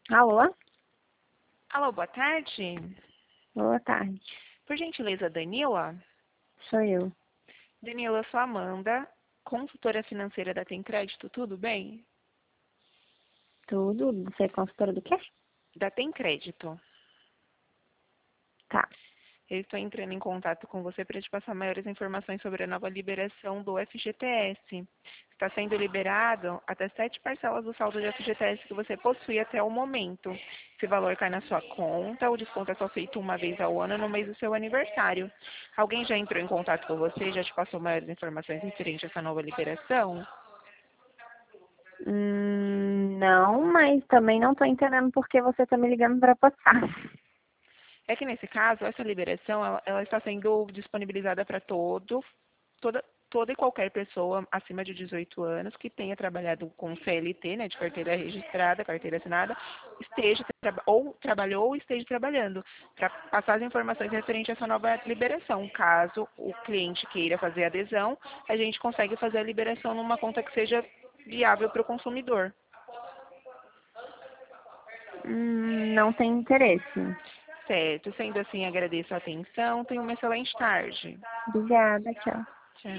Alô? Alô, boa tarde. Boa tarde. Por gentileza, Danila? Sou eu. Danila, eu sou a Amanda, consultora financeira da Tem Crédito, tudo bem? Tudo? Você é consultora do quê? Da Tem Crédito. Tá. Eu estou entrando em contato com você para te passar maiores informações sobre a nova liberação do FGTS. Está sendo liberado até 7 parcelas do saldo de FGTS que você possui até o momento. Esse valor cai na sua conta, o desconto é só feito uma vez ao ano no mês do seu aniversário. Alguém já entrou em contato com você, já te passou maiores informações referente a essa nova liberação? Não, mas também não tô entendendo por que você tá me ligando pra passar. É que nesse caso, essa liberação, ela está sendo disponibilizada para toda e qualquer pessoa acima de 18 anos que tenha trabalhado com CLT, né, de carteira registrada, carteira assinada, ou trabalhou ou esteja trabalhando, para passar as informações referentes a essa nova liberação. Caso o cliente queira fazer adesão, a gente consegue fazer a liberação numa conta que seja viável para o consumidor. Não tem interesse. Certo, sendo assim, agradeço a atenção, tenha uma excelente tarde. Obrigada, tchau.